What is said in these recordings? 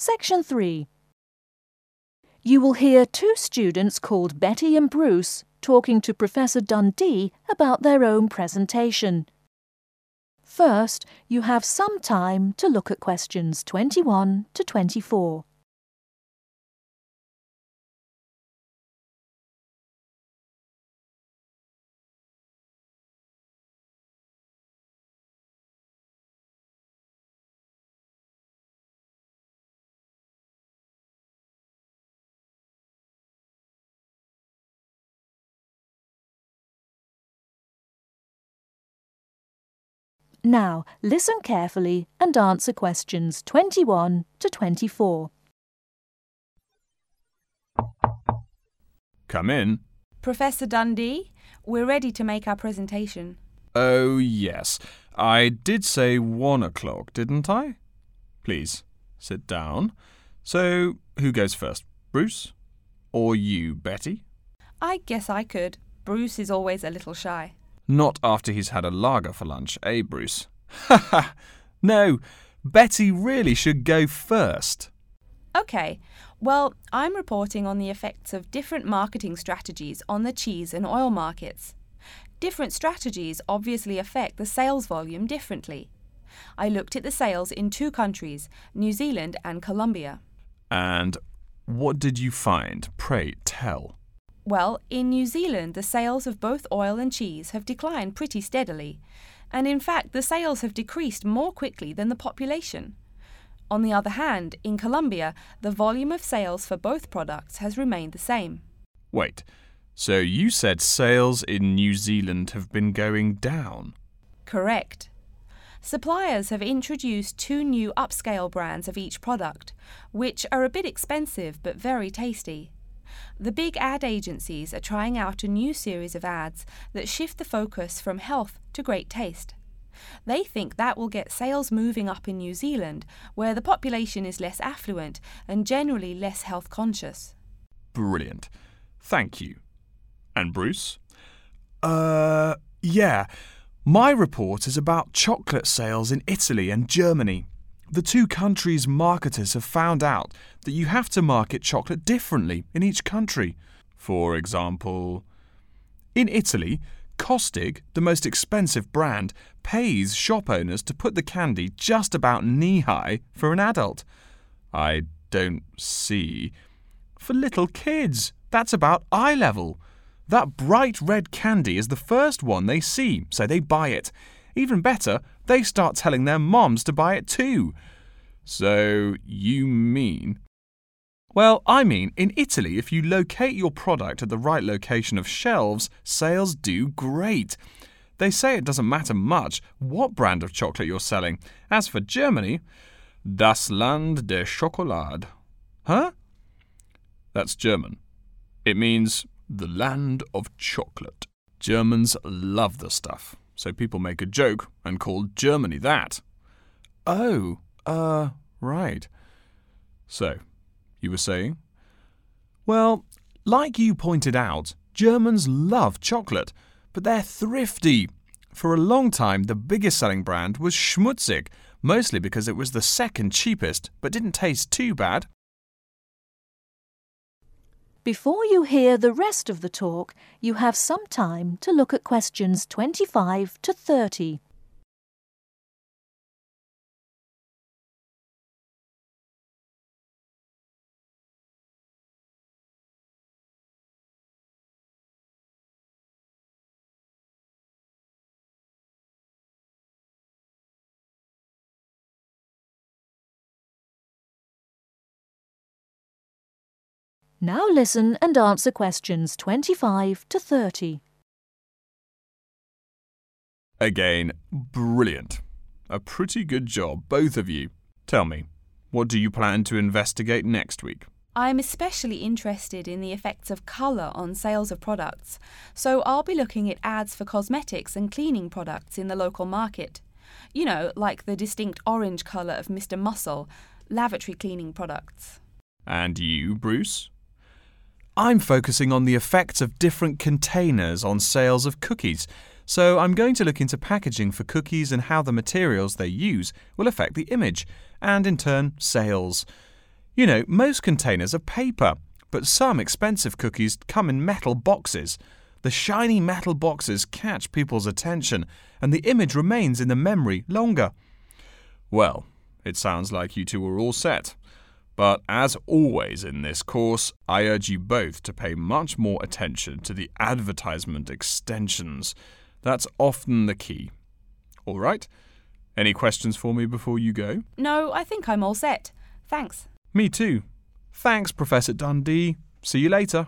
Section 3. You will hear two students called Betty and Bruce talking to Professor Dundee about their own presentation. First, you have some time to look at questions 21 to 24. Now, listen carefully and answer questions 21 to 24. Come in. Professor Dundee, we're ready to make our presentation. Oh, yes. I did say 1 o'clock, didn't I? Please, sit down. So, who goes first? Bruce? Or you, Betty? I guess I could. Bruce is always a little shy. Not after he's had a lager for lunch, eh, Bruce? Ha ha! No, Betty really should go first. OK, well, I'm reporting on the effects of different marketing strategies on the cheese and oil markets. Different strategies obviously affect the sales volume differently. I looked at the sales in 2 countries, New Zealand and Colombia. And what did you find? Pray tell. Well, in New Zealand, the sales of both oil and cheese have declined pretty steadily, and in fact the sales have decreased more quickly than the population. On the other hand, in Colombia, the volume of sales for both products has remained the same. Wait, so you said sales in New Zealand have been going down? Correct. Suppliers have introduced 2 new upscale brands of each product, which are a bit expensive but very tasty. The big ad agencies are trying out a new series of ads that shift the focus from health to great taste. They think that will get sales moving up in New Zealand, where the population is less affluent and generally less health conscious. Brilliant. Thank you. And Bruce? Yeah. My report is about chocolate sales in Italy and Germany. The 2 countries' marketers have found out that you have to market chocolate differently in each country. For example, in Italy, Kostig, the most expensive brand, pays shop owners to put the candy just about knee-high for an adult. I don't see. For little kids, that's about eye level. That bright red candy is the first one they see, so they buy it. Even better, they start telling their moms to buy it too. So, you mean? Well, I mean, in Italy, if you locate your product at the right location of shelves, sales do great. They say it doesn't matter much what brand of chocolate you're selling. As for Germany, das Land der Schokolade. Huh? That's German. It means the land of chocolate. Germans love the stuff, so people make a joke and call Germany that. Oh, right. So, you were saying? Well, like you pointed out, Germans love chocolate, but they're thrifty. For a long time, the biggest selling brand was Schmutzig, mostly because it was the second cheapest, but didn't taste too bad. Before you hear the rest of the talk, you have some time to look at questions 25 to 30. Now listen and answer questions 25 to 30. Again, brilliant. A pretty good job, both of you. Tell me, what do you plan to investigate next week? I'm especially interested in the effects of colour on sales of products, so I'll be looking at ads for cosmetics and cleaning products in the local market. You know, like the distinct orange colour of Mr. Muscle, lavatory cleaning products. And you, Bruce? I'm focusing on the effects of different containers on sales of cookies, so I'm going to look into packaging for cookies and how the materials they use will affect the image, and in turn, sales. You know, most containers are paper, but some expensive cookies come in metal boxes. The shiny metal boxes catch people's attention, and the image remains in the memory longer. Well, it sounds like you two are all set. But as always in this course, I urge you both to pay much more attention to the advertisement extensions. That's often the key. All right? Any questions for me before you go? No, I think I'm all set. Thanks. Me too. Thanks, Professor Dundee. See you later.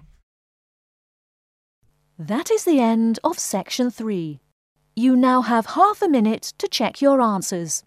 That is the end of Section 3. You now have half a minute to check your answers.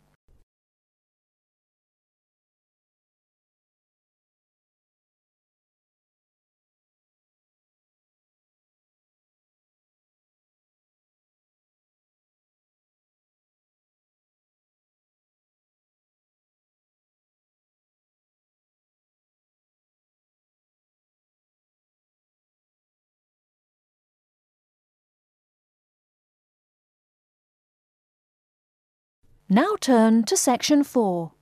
Now turn to Section 4.